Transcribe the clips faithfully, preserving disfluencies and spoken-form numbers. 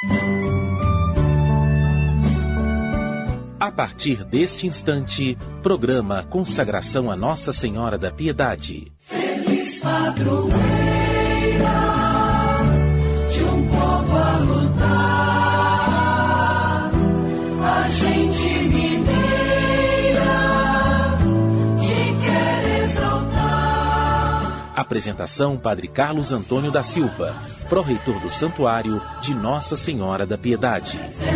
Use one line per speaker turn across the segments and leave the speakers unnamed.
A partir deste instante, programa Consagração a Nossa Senhora da Piedade.
Feliz padroeira de um povo a lutar, a gente mineira te quer exaltar.
Apresentação: Padre Carlos Antônio da Silva, pró-reitor do Santuário de Nossa Senhora da Piedade.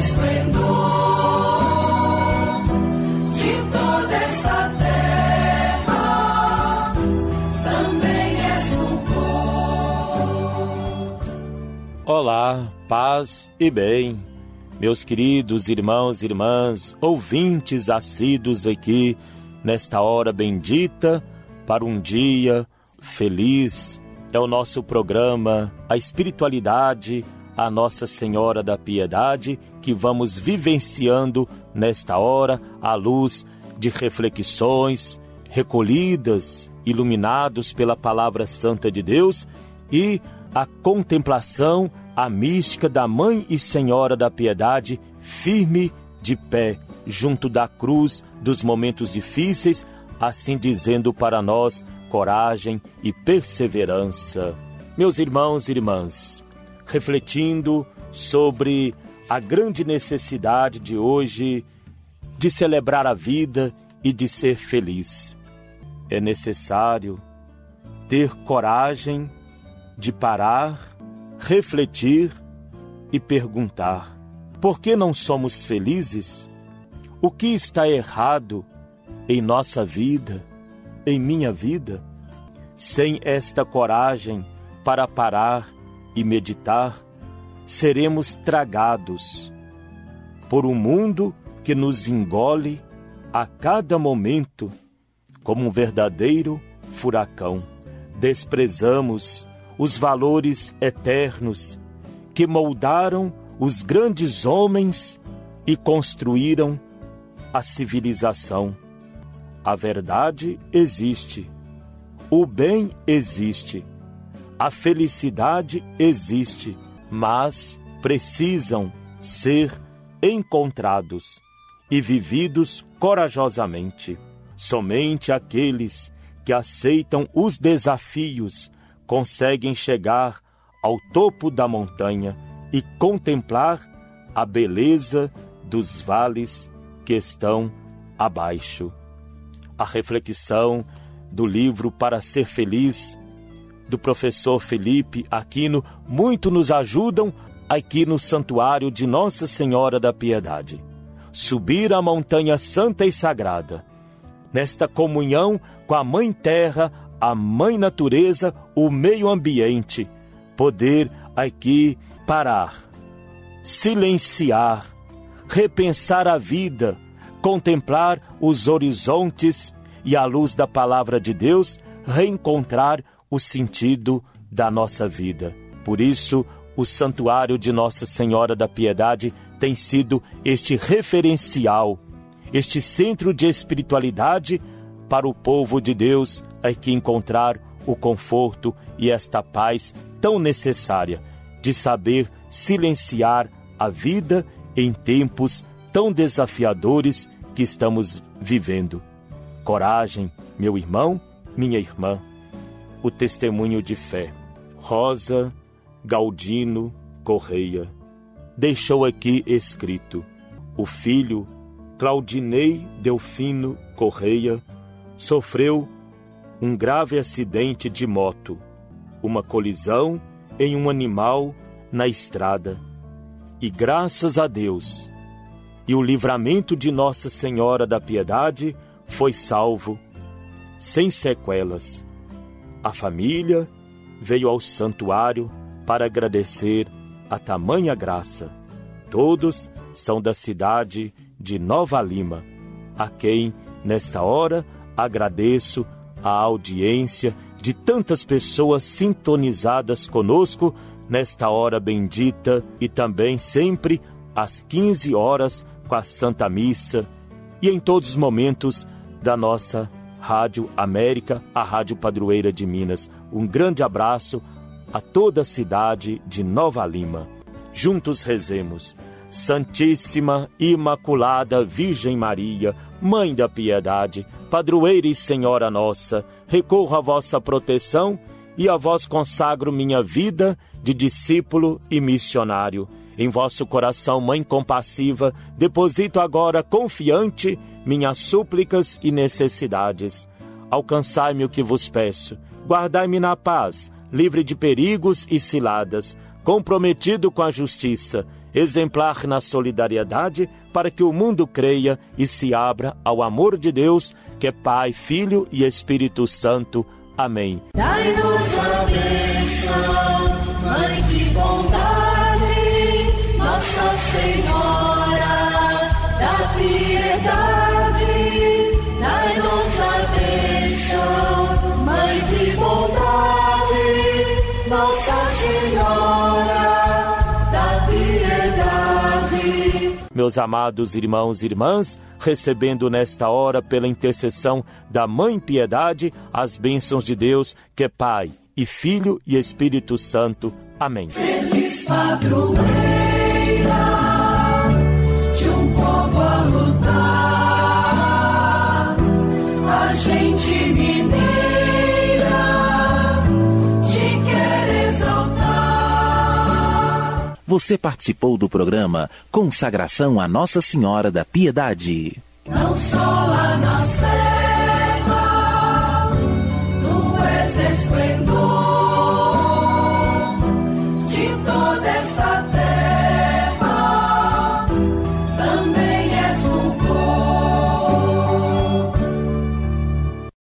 Olá, paz e bem, meus queridos irmãos e irmãs, ouvintes assíduos aqui nesta hora bendita para um dia feliz. É o nosso programa A Espiritualidade, a Nossa Senhora da Piedade, que vamos vivenciando nesta hora à luz de reflexões recolhidas, iluminados pela Palavra Santa de Deus e a contemplação, a mística da Mãe e Senhora da Piedade, firme de pé, junto da cruz dos momentos difíceis, assim dizendo para nós coragem e perseverança. Meus irmãos e irmãs, refletindo sobre a grande necessidade de hoje de celebrar a vida e de ser feliz, é necessário ter coragem de parar, refletir e perguntar: por que não somos felizes? O que está errado em nossa vida, em minha vida? Sem esta coragem para parar e meditar, seremos tragados por um mundo que nos engole a cada momento como um verdadeiro furacão. Desprezamos os valores eternos que moldaram os grandes homens e construíram a civilização. A verdade existe, o bem existe, a felicidade existe, mas precisam ser encontrados e vividos corajosamente. Somente aqueles que aceitam os desafios conseguem chegar ao topo da montanha e contemplar a beleza dos vales que estão abaixo. A reflexão do livro Para Ser Feliz, do professor Felipe Aquino, muito nos ajudam aqui no Santuário de Nossa Senhora da Piedade. Subir a montanha santa e sagrada, nesta comunhão com a Mãe Terra, a Mãe Natureza, o meio ambiente, poder aqui parar, silenciar, repensar a vida, contemplar os horizontes e, à luz da Palavra de Deus, reencontrar o sentido da nossa vida. Por isso, o Santuário de Nossa Senhora da Piedade tem sido este referencial, este centro de espiritualidade para o povo de Deus aqui encontrar o conforto e esta paz tão necessária de saber silenciar a vida em tempos tão desafiadores que estamos vivendo. Coragem, meu irmão, minha irmã. O testemunho de fé. Rosa Galdino Correia deixou aqui escrito: o filho Claudinei Delfino Correia sofreu um grave acidente de moto, uma colisão em um animal na estrada. E graças a Deus e o livramento de Nossa Senhora da Piedade foi salvo, sem sequelas. A família veio ao santuário para agradecer a tamanha graça. Todos são da cidade de Nova Lima, a quem, nesta hora, agradeço a audiência de tantas pessoas sintonizadas conosco nesta hora bendita e também sempre às quinze horas com a Santa Missa e em todos os momentos da nossa Rádio América, a Rádio Padroeira de Minas. Um grande abraço a toda a cidade de Nova Lima. Juntos rezemos. Santíssima, Imaculada Virgem Maria, Mãe da Piedade, Padroeira e Senhora nossa, recorro à vossa proteção e a vós consagro minha vida de discípulo e missionário. Em vosso coração, Mãe compassiva, deposito agora confiante minhas súplicas e necessidades. Alcançai-me o que vos peço, guardai-me na paz, livre de perigos e ciladas, comprometido com a justiça, exemplar na solidariedade, para que o mundo creia e se abra ao amor de Deus, que é Pai, Filho e Espírito Santo. Amém.
Dai-nos a bênção, Mãe de bondade, Nossa Senhora da piedade. Dai-nos a bênção, Mãe de bondade, Nossa Senhora da piedade.
Meus amados irmãos e irmãs, recebendo nesta hora, pela intercessão da Mãe Piedade, as bênçãos de Deus, que é Pai, e Filho e Espírito Santo. Amém.
Feliz padroeira de um povo a lutar, a gente mineira te quer exaltar.
Você participou do programa Consagração a Nossa Senhora da Piedade.
Não só lá na Sé